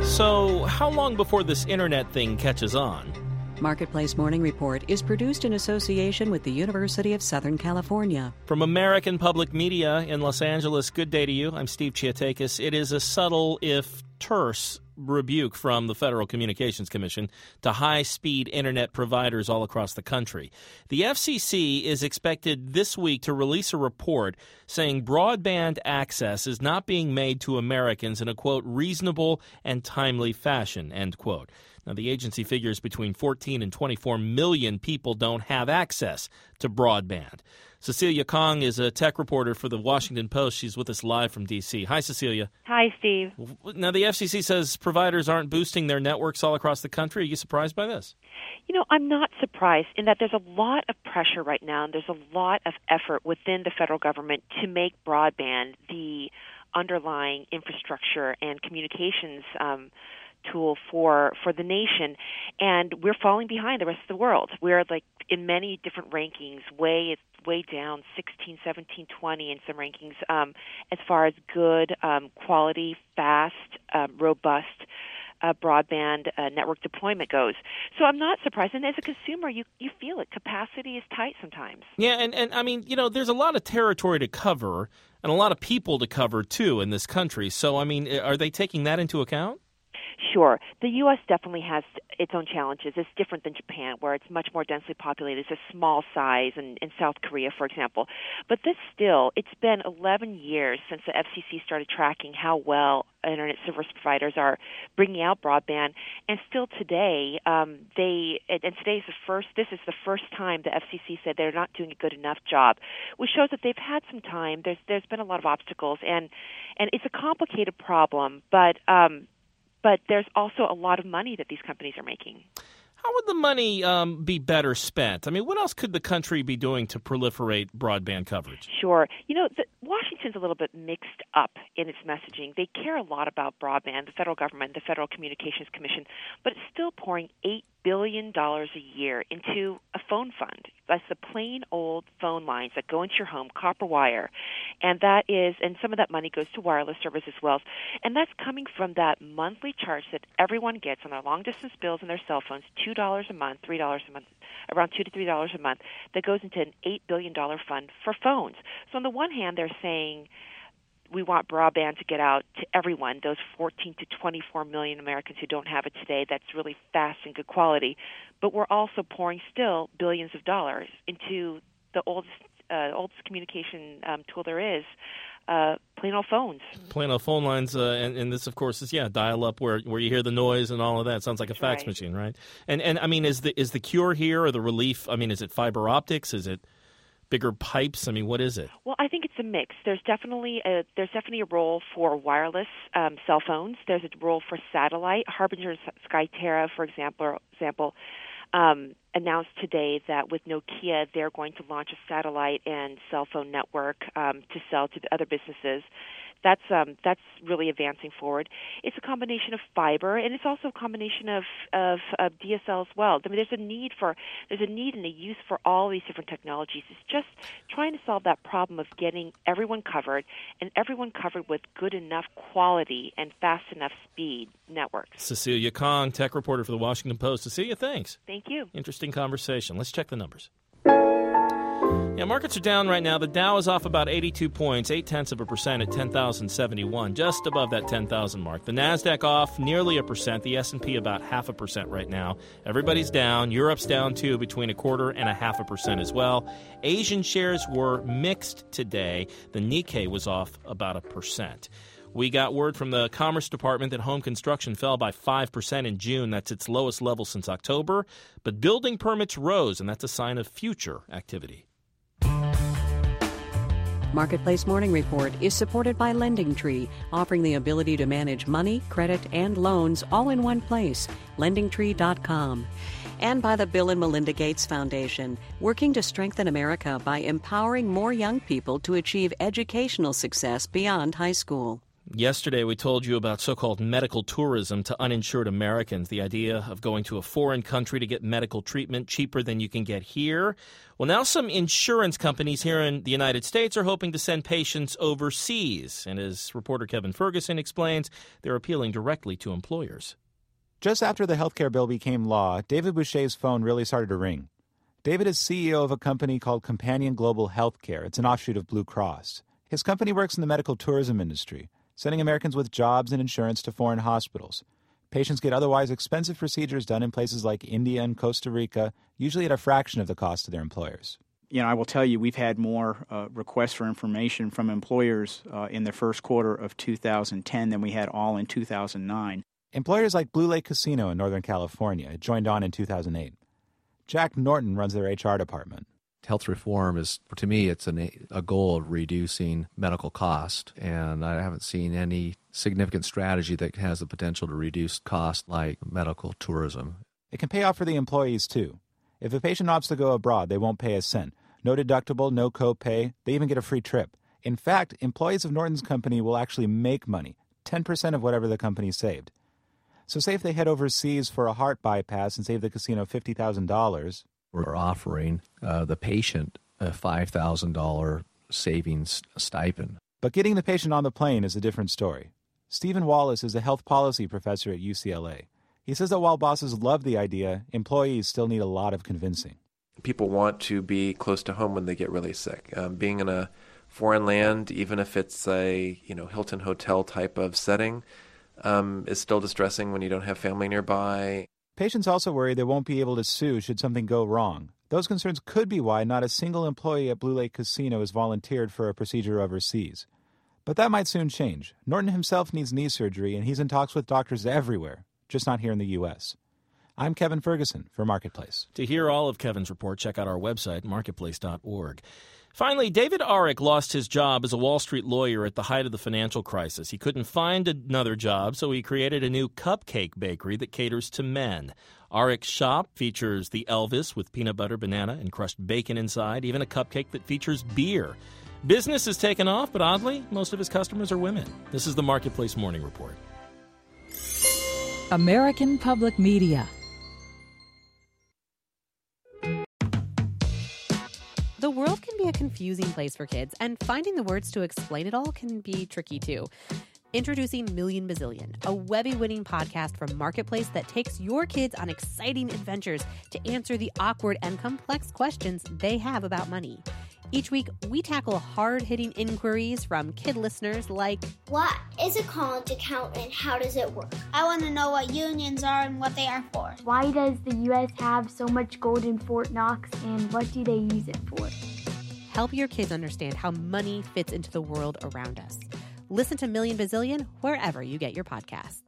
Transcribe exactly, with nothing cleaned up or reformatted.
So, how long before this internet thing catches on? Marketplace Morning Report is produced in association with the University of Southern California. From American Public Media in Los Angeles, good day to you. I'm Steve Chiatakis. It is a subtle, if terse, rebuke from the Federal Communications Commission to high-speed internet providers all across the country. The F C C is expected this week to release a report saying broadband access is not being made to Americans in a, quote, reasonable and timely fashion, end quote. Now, the agency figures between fourteen and twenty-four million people don't have access to broadband. Cecilia Kong is a tech reporter for the Washington Post. She's with us live from D C. Hi, Cecilia. Hi, Steve. Now, the F C C says providers aren't boosting their networks all across the country. Are you surprised by this? You know, I'm not surprised in that there's a lot of pressure right now, and there's a lot of effort within the federal government to make broadband the underlying infrastructure and communications um tool for for the nation, and we're falling behind the rest of the world. We're like in many different rankings, way way down, sixteen, seventeen, twenty in some rankings, um, as far as good um, quality, fast, um, robust uh, broadband uh, network deployment goes. So I'm not surprised. And as a consumer, you you feel it. Capacity is tight sometimes. Yeah, and, and I mean, you know, there's a lot of territory to cover and a lot of people to cover, too, in this country. So, I mean, are they taking that into account? Sure. The U S definitely has its own challenges. It's different than Japan, where it's much more densely populated. It's a small size, in, in South Korea, for example. But this still, it's been eleven years since the F C C started tracking how well internet service providers are bringing out broadband, and still today, um, they and today's the first. This is the first time the F C C said they're not doing a good enough job, which shows that they've had some time. There's there's been a lot of obstacles, and and it's a complicated problem, but. Um, But there's also a lot of money that these companies are making. How would the money um, be better spent? I mean, what else could the country be doing to proliferate broadband coverage? Sure. You know, the, Washington's a little bit mixed up in its messaging. They care a lot about broadband, the federal government, the Federal Communications Commission, but it's still pouring eight billion dollars a year into a phone fund. That's the plain old phone lines that go into your home, copper wire. And that is, and some of that money goes to wireless service as well. And that's coming from that monthly charge that everyone gets on their long-distance bills and their cell phones, two dollars a month, three dollars a month, around two to three dollars a month, that goes into an eight billion dollars fund for phones. So on the one hand, they're saying we want broadband to get out to everyone, those fourteen to twenty-four million Americans who don't have it today. That's really fast and good quality. But we're also pouring still billions of dollars into the oldest, uh, oldest communication um, tool there is, uh, plain old phones. Plain old phone lines, uh, and, and this, of course, is, yeah, dial-up where where you hear the noise and all of that. It sounds like a That's fax right. machine, right? And, and I mean, is the is the cure here or the relief, I mean, is it fiber optics? Is it bigger pipes? I mean, what is it? Well, I think it's a mix. There's definitely a, there's definitely a role for wireless um, cell phones. There's a role for satellite. Harbinger Skyterra, for example, example um, announced today that with Nokia, they're going to launch a satellite and cell phone network um, to sell to other businesses. That's um, that's really advancing forward. It's a combination of fiber, and it's also a combination of, of, of D S L as well. I mean, there's a need for there's a need and a use for all these different technologies. It's just trying to solve that problem of getting everyone covered, and everyone covered with good enough quality and fast enough speed networks. Cecilia Kong, tech reporter for the Washington Post. Cecilia, thanks. Thank you. Interesting conversation. Let's check the numbers. Yeah, markets are down right now. The Dow is off about eighty-two points, eight-tenths of a percent at ten thousand seventy-one, just above that ten thousand mark. The Nasdaq off nearly a percent. The S and P about half a percent right now. Everybody's down. Europe's down, too, between a quarter and a half a percent as well. Asian shares were mixed today. The Nikkei was off about a percent. We got word from the Commerce Department that home construction fell by five percent in June. That's its lowest level since October. But building permits rose, and that's a sign of future activity. Marketplace Morning Report is supported by LendingTree, offering the ability to manage money, credit, and loans all in one place. lending tree dot com. And by the Bill and Melinda Gates Foundation, working to strengthen America by empowering more young people to achieve educational success beyond high school. Yesterday, we told you about so-called medical tourism to uninsured Americans, the idea of going to a foreign country to get medical treatment cheaper than you can get here. Well, now some insurance companies here in the United States are hoping to send patients overseas. And as reporter Kevin Ferguson explains, they're appealing directly to employers. Just after the healthcare bill became law, David Boucher's phone really started to ring. David is C E O of a company called Companion Global Healthcare. It's an offshoot of Blue Cross. His company works in the medical tourism industry, sending Americans with jobs and insurance to foreign hospitals. Patients get otherwise expensive procedures done in places like India and Costa Rica, usually at a fraction of the cost of their employers. You know, I will tell you, we've had more uh, requests for information from employers uh, in the first quarter of two thousand ten than we had all in two thousand nine. Employers like Blue Lake Casino in Northern California joined on in two thousand eight. Jack Norton runs their H R department. Health reform is, to me, it's an, a goal of reducing medical cost, and I haven't seen any significant strategy that has the potential to reduce cost like medical tourism. It can pay off for the employees, too. If a patient opts to go abroad, they won't pay a cent. No deductible, no copay. They even get a free trip. In fact, employees of Norton's company will actually make money, ten percent of whatever the company saved. So say if they head overseas for a heart bypass and save the casino fifty thousand dollars... We're offering uh, the patient a five thousand dollars savings stipend. But getting the patient on the plane is a different story. Stephen Wallace is a health policy professor at U C L A. He says that while bosses love the idea, employees still need a lot of convincing. People want to be close to home when they get really sick. Um, being in a foreign land, even if it's a you know Hilton hotel type of setting, um, is still distressing when you don't have family nearby. Patients also worry they won't be able to sue should something go wrong. Those concerns could be why not a single employee at Blue Lake Casino has volunteered for a procedure overseas. But that might soon change. Norton himself needs knee surgery, and he's in talks with doctors everywhere, just not here in the U S. I'm Kevin Ferguson for Marketplace. To hear all of Kevin's report, check out our website, marketplace dot org. Finally, David Arick lost his job as a Wall Street lawyer at the height of the financial crisis. He couldn't find another job, so he created a new cupcake bakery that caters to men. Arick's shop features the Elvis with peanut butter, banana, and crushed bacon inside, even a cupcake that features beer. Business has taken off, but oddly, most of his customers are women. This is the Marketplace Morning Report. American Public Media. The world can be a confusing place for kids, and finding the words to explain it all can be tricky too. Introducing Million Bazillion, a Webby-winning podcast from Marketplace that takes your kids on exciting adventures to answer the awkward and complex questions they have about money. Each week, we tackle hard-hitting inquiries from kid listeners like, what is a college account and how does it work? I want to know what unions are and what they are for. Why does the U S have so much gold in Fort Knox and what do they use it for? Help your kids understand how money fits into the world around us. Listen to Million Bazillion wherever you get your podcasts.